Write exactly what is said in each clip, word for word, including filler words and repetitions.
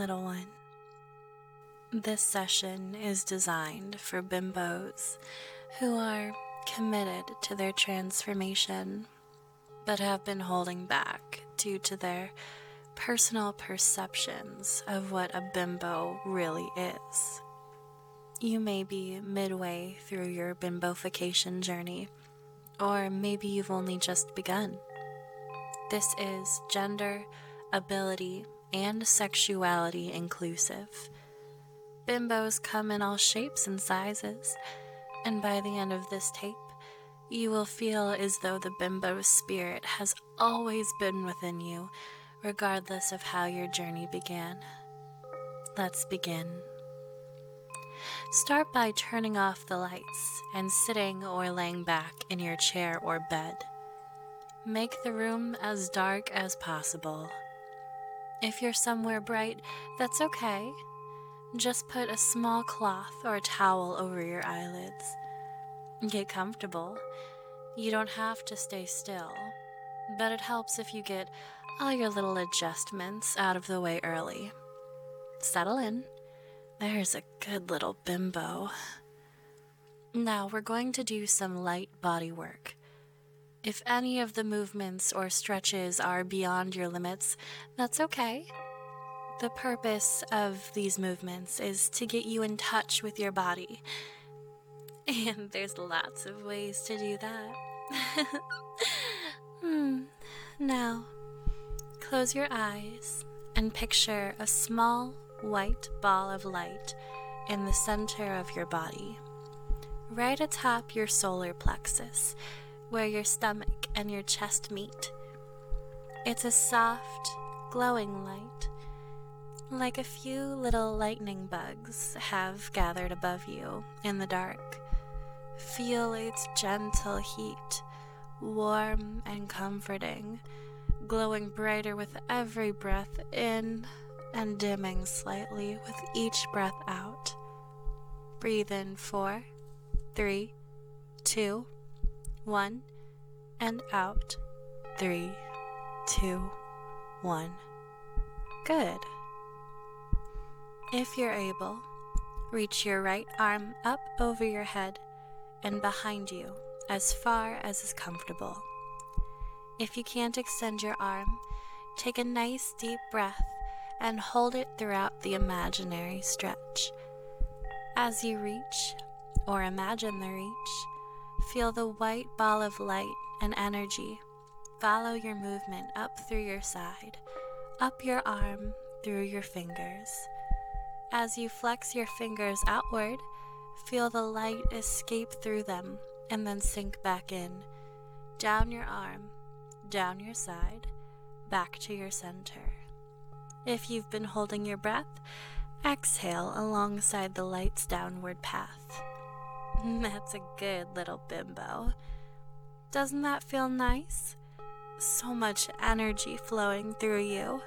little one. This session is designed for bimbos who are committed to their transformation but have been holding back due to their personal perceptions of what a bimbo really is. You may be midway through your bimbofication journey, or maybe you've only just begun. This is gender, ability, and sexuality inclusive. Bimbos come in all shapes and sizes, and by the end of this tape, you will feel as though the bimbo spirit has always been within you, regardless of how your journey began. Let's begin. Start by turning off the lights and sitting or laying back in your chair or bed. Make the room as dark as possible. If you're somewhere bright, that's okay. Just put a small cloth or a towel over your eyelids. Get comfortable. You don't have to stay still, but it helps if you get all your little adjustments out of the way early. Settle in. There's a good little bimbo. Now we're going to do some light body work. If any of the movements or stretches are beyond your limits, that's okay. The purpose of these movements is to get you in touch with your body. And there's lots of ways to do that. hmm. Now, close your eyes and picture a small white ball of light in the center of your body, right atop your solar plexus, where your stomach and your chest meet. It's a soft, glowing light, like a few little lightning bugs have gathered above you in the dark. Feel its gentle heat, warm and comforting, glowing brighter with every breath in and dimming slightly with each breath out. Breathe in four, three, two, one, and out three, two, one. Good. If you're able, reach your right arm up over your head and behind you as far as is comfortable. If you can't extend your arm, take a nice deep breath and hold it throughout the imaginary stretch. As you reach, or imagine the reach, feel the white ball of light and energy follow your movement up through your side, up your arm, through your fingers. As you flex your fingers outward, feel the light escape through them and then sink back in, down your arm, down your side, back to your center. If you've been holding your breath, exhale alongside the light's downward path. That's a good little bimbo. Doesn't that feel nice? So much energy flowing through you.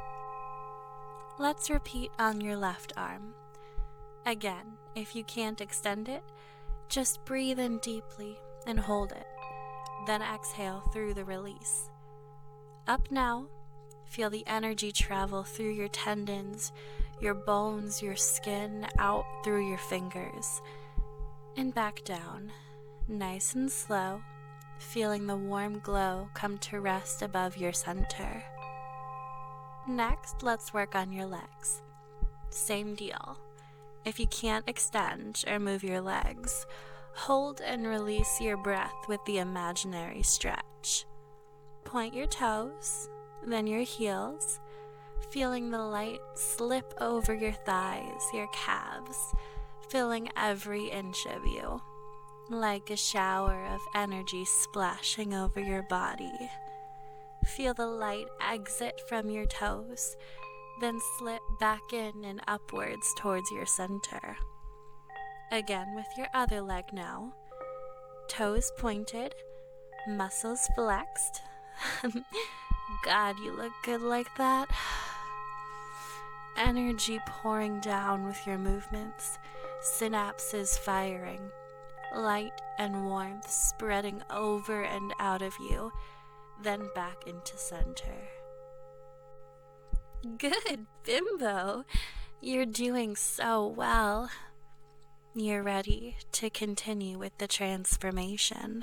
Let's repeat on your left arm. Again, if you can't extend it, just breathe in deeply and hold it. Then exhale through the release. Up now, feel the energy travel through your tendons, your bones, your skin, out through your fingers. And back down, nice and slow, feeling the warm glow come to rest above your center. Next, let's work on your legs. Same deal. If you can't extend or move your legs, hold and release your breath with the imaginary stretch. Point your toes, then your heels, feeling the light slip over your thighs, your calves, filling every inch of you, like a shower of energy splashing over your body. Feel the light exit from your toes, then slip back in and upwards towards your center. Again with your other leg now. Toes pointed, muscles flexed. God, you look good like that. Energy pouring down with your movements, synapses firing, light and warmth spreading over and out of you, then back into center. Good, Bimbo. You're doing so well. You're ready to continue with the transformation.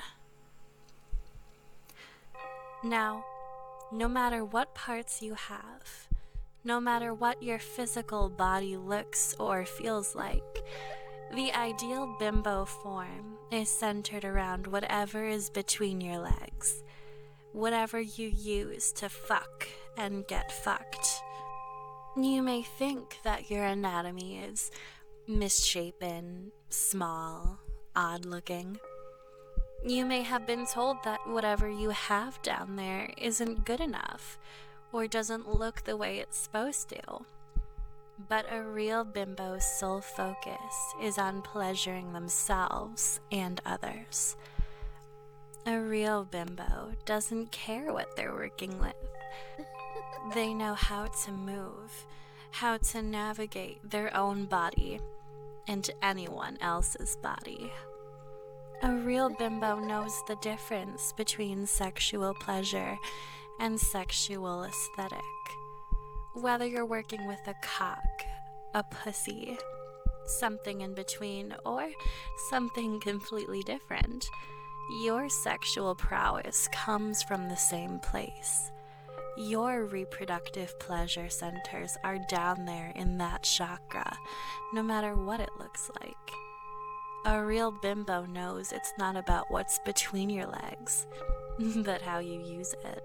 Now, no matter what parts you have, no matter what your physical body looks or feels like, the ideal bimbo form is centered around whatever is between your legs, whatever you use to fuck and get fucked. You may think that your anatomy is misshapen, small, odd-looking. You may have been told that whatever you have down there isn't good enough or doesn't look the way it's supposed to. But a real bimbo's sole focus is on pleasuring themselves and others. A real bimbo doesn't care what they're working with. They know how to move, how to navigate their own body into anyone else's body. A real bimbo knows the difference between sexual pleasure and sexual aesthetic. Whether you're working with a cock, a pussy, something in between, or something completely different, your sexual prowess comes from the same place. Your reproductive pleasure centers are down there in that chakra, no matter what it looks like. A real bimbo knows it's not about what's between your legs, but how you use it.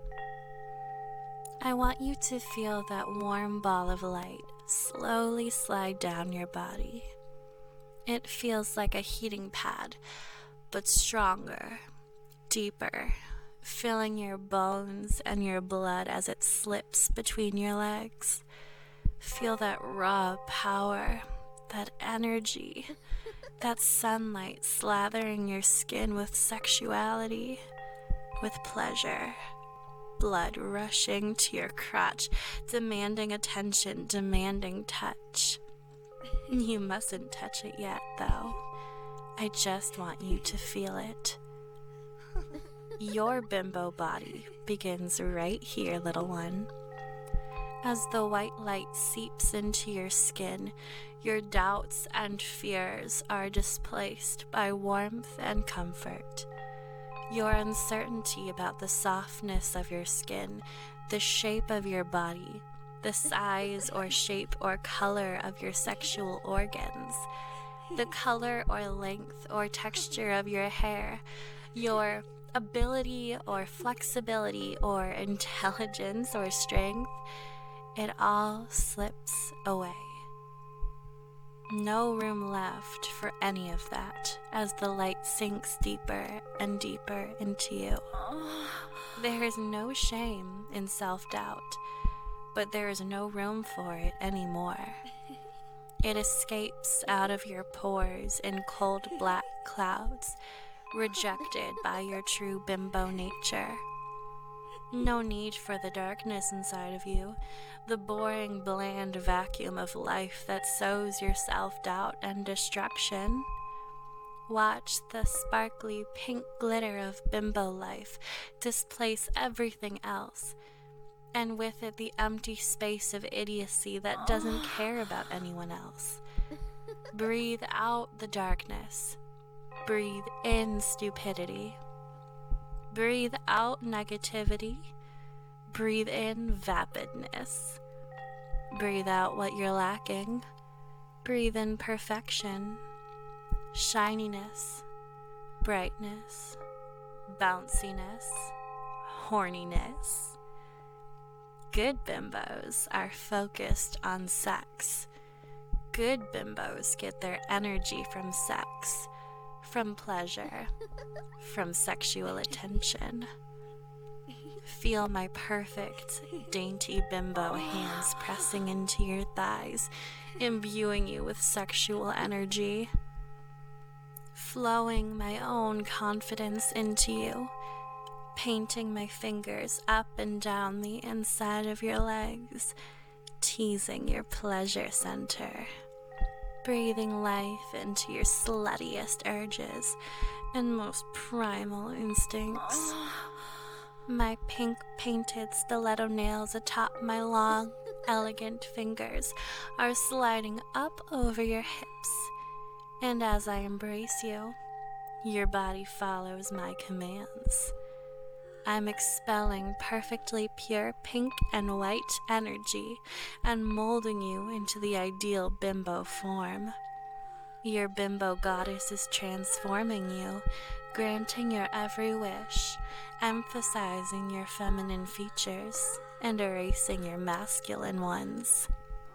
I want you to feel that warm ball of light slowly slide down your body. It feels like a heating pad, but stronger, deeper, filling your bones and your blood as it slips between your legs. Feel that raw power, that energy, that sunlight slathering your skin with sexuality, with pleasure. Blood rushing to your crotch, demanding attention, demanding touch. You mustn't touch it yet, though. I just want you to feel it. Your bimbo body begins right here, little one. As the white light seeps into your skin, your doubts and fears are displaced by warmth and comfort. Your uncertainty about the softness of your skin, the shape of your body, the size or shape or color of your sexual organs, the color or length or texture of your hair, your ability or flexibility or intelligence or strength, it all slips away. No room left for any of that as the light sinks deeper and deeper into you. There is no shame in self-doubt, but there is no room for it anymore. It escapes out of your pores in cold black clouds, rejected by your true bimbo nature. No need for the darkness inside of you, the boring, bland vacuum of life that sows your self-doubt and destruction. Watch the sparkly pink glitter of bimbo life displace everything else, and with it the empty space of idiocy that doesn't care about anyone else. Breathe out the darkness. Breathe in stupidity. Breathe out negativity. Breathe in vapidness. Breathe out what you're lacking. Breathe in perfection, shininess, brightness, bounciness, horniness. Good bimbos are focused on sex. Good bimbos get their energy from sex, from pleasure, from sexual attention. Feel my perfect, dainty bimbo hands pressing into your thighs, imbuing you with sexual energy. Flowing my own confidence into you, painting my fingers up and down the inside of your legs, teasing your pleasure center. Breathing life into your sluttiest urges and most primal instincts. My pink painted stiletto nails atop my long, elegant fingers are sliding up over your hips, and as I embrace you, your body follows my commands. I'm expelling perfectly pure pink and white energy and molding you into the ideal bimbo form. Your bimbo goddess is transforming you, granting your every wish, emphasizing your feminine features, and erasing your masculine ones.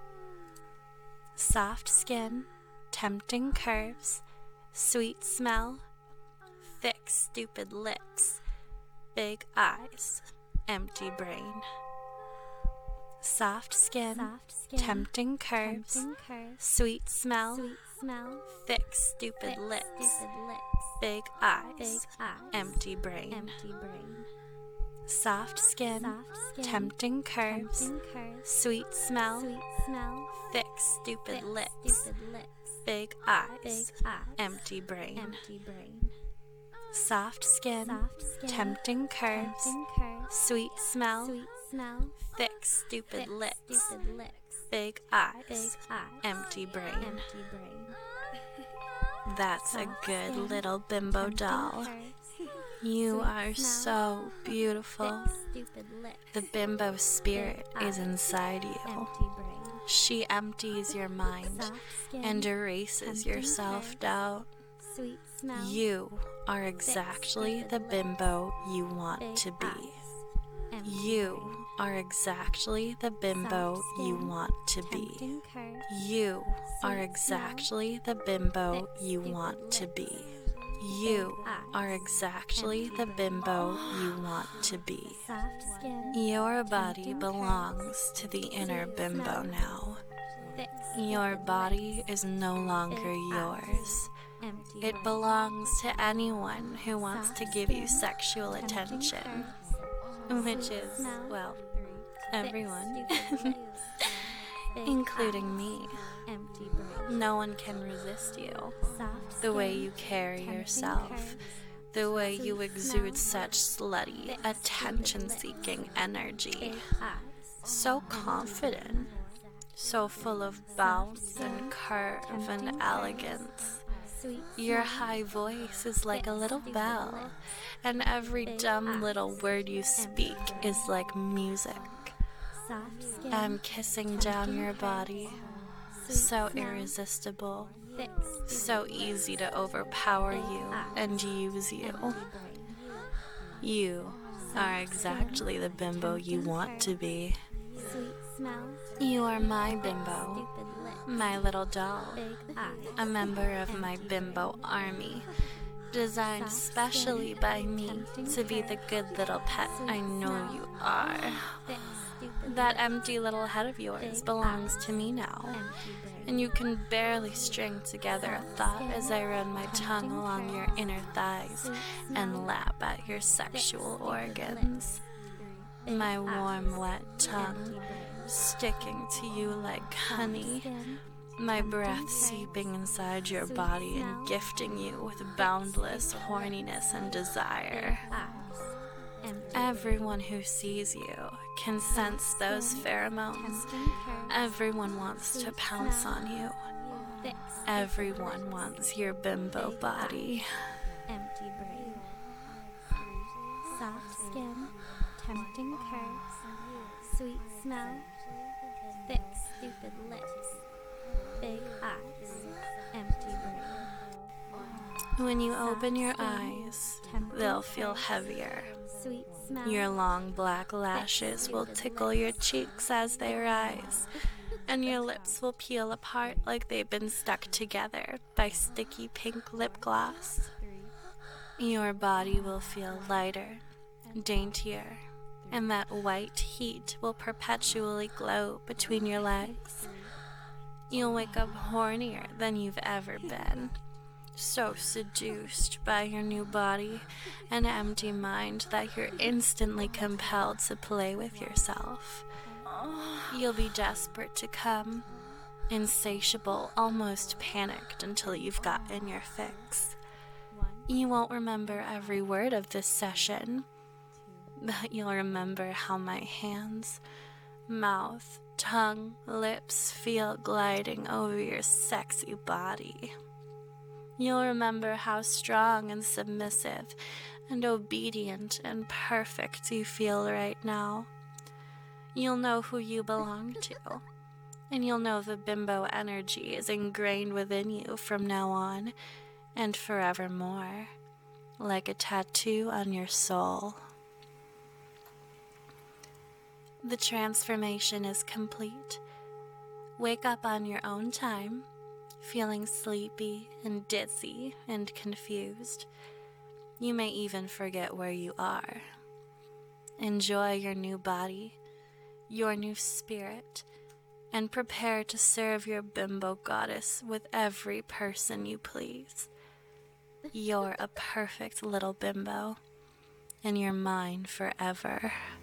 Soft skin, tempting curves, sweet smell, thick, stupid lips, big eyes, empty brain. Soft skin, Soft skin tempting, curves, tempting curves, sweet smell, sweet smell, thick, stupid, thick, lips, stupid lips, big eyes, big eyes, empty brain. Empty brain. Soft skin, Soft skin tempting, curves, tempting curves, sweet smell, sweet smell, thick, stupid, thick, lips, stupid lips, big eyes, big eyes, empty brain. Empty brain. Soft skin, Soft skin tempting, curves, tempting curves, sweet smell, sweet smell, thick, stupid, thick, lips, stupid lips, big eyes, big eyes, empty brain. Empty brain. That's Soft a good skin, little bimbo doll. Curves, you are smell, so beautiful. Thick, stupid lips, the bimbo spirit is inside you. Empty brain. She empties your mind skin, and erases your self-doubt. Sweet smell, you are exactly the bimbo you want to be. You are exactly the bimbo you want to be. You are exactly the bimbo you want to be. You are exactly the bimbo you want to be. Your body belongs to the inner bimbo now. Your body is no longer yours. It belongs to anyone who wants to give you sexual attention, which is, well, everyone, including me. No one can resist you. The way you carry yourself, the way you exude such slutty, attention-seeking energy. So confident, so full of bounce and curve and elegance. Your high voice is like a little bell, and every dumb little word you speak is like music. I'm kissing down your body, so irresistible, so easy to overpower you and use you. You are exactly the bimbo you want to be. You are my bimbo, my little doll, a member of my bimbo army, designed specially by me to be the good little pet I know you are. That empty little head of yours belongs to me now, and you can barely string together a thought as I run my tongue along your inner thighs and lap at your sexual organs. My warm, wet tongue sticking to you like honey, my breath seeping inside your body and gifting you with boundless horniness and desire. Everyone who sees you can sense those pheromones. Everyone wants to pounce on you. Everyone wants your bimbo body. Empty brain. Soft skin, tempting curves, sweet smell, thick, stupid lips, big eyes, empty brain. When you open your eyes, they'll feel heavier. Your long black lashes will tickle your cheeks as they rise, and your lips will peel apart like they've been stuck together by sticky pink lip gloss. Your body will feel lighter, daintier, and that white heat will perpetually glow between your legs. You'll wake up hornier than you've ever been, so seduced by your new body and empty mind that you're instantly compelled to play with yourself. You'll be desperate to come, insatiable, almost panicked until you've gotten your fix. You won't remember every word of this session, but you'll remember how my hands, mouth, tongue, lips feel gliding over your sexy body. You'll remember how strong and submissive and obedient and perfect you feel right now. You'll know who you belong to, and you'll know the bimbo energy is ingrained within you from now on and forevermore, like a tattoo on your soul. The transformation is complete. Wake up on your own time, feeling sleepy and dizzy and confused. You may even forget where you are. Enjoy your new body, your new spirit, and prepare to serve your bimbo goddess with every person you please. You're a perfect little bimbo, and you're mine forever.